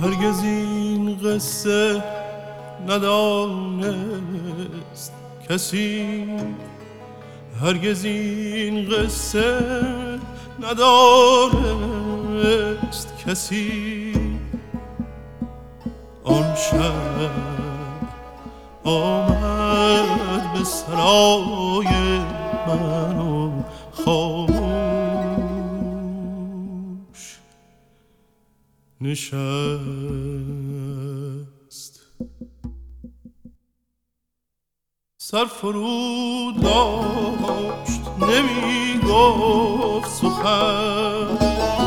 هرگز این قصه ندانست کسی، هرگز این قصه ندانست کسی. آن شب آمد به سرای من و خاموش نشست. سر فرو داشت نمی گفت سخن،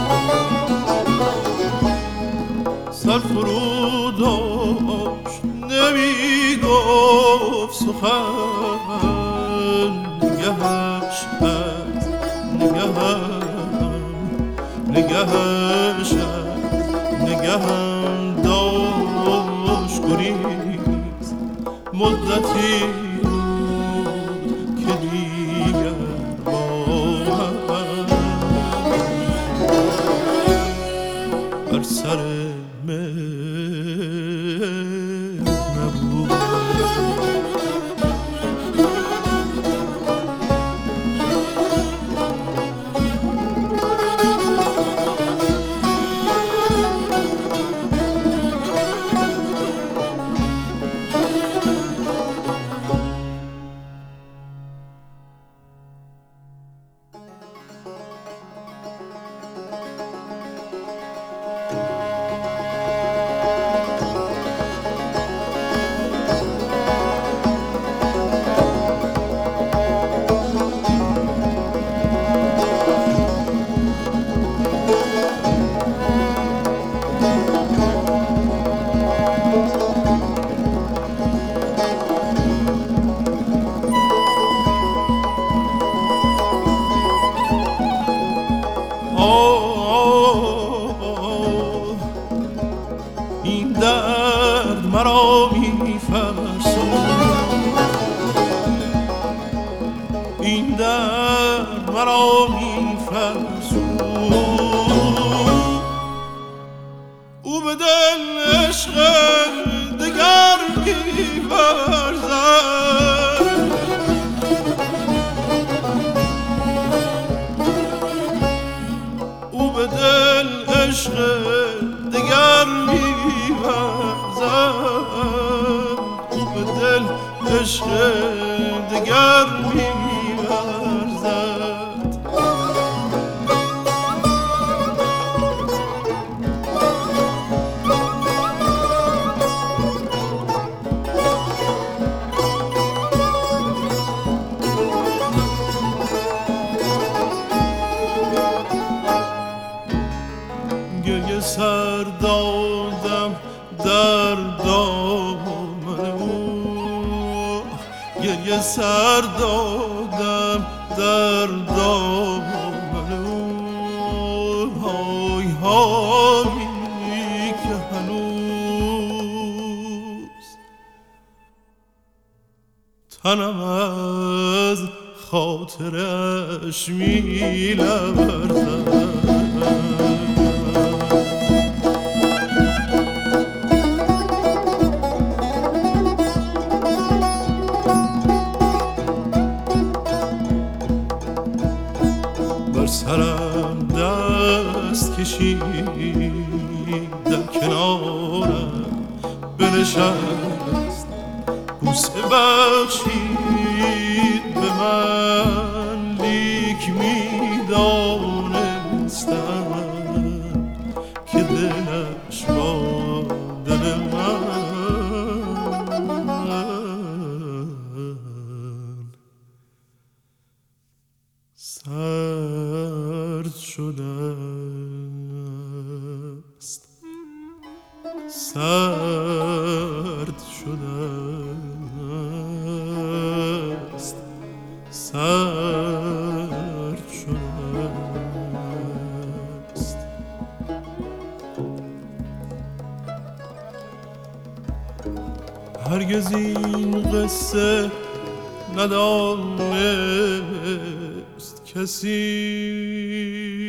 سر فرو داشت نمی گفت سخن. نگهش از نگهش نگهم داشت گریز. مدتی بود که دیگر با من بر سر نبود. این درد مرا می‌فرسود، این درد مرا می‌فرسود. او به دل عشق دگر می‌ورزد، او به دل عشق دگر می‌ورزد، او به دل عشق دگر می‌ورزد. گریه سر دادم در دامن او، گریه سر دادم در دامن او. های هایی که هنوز تنم از خاطرش می‌لرزد. سرم دست کشید در کنارم بنشست، بوسه بخشید به من لیک میدانستم که دلش با دل من سرد شده است، سرد شده است، سرد شده است. هرگز این قصه ندانست کسی،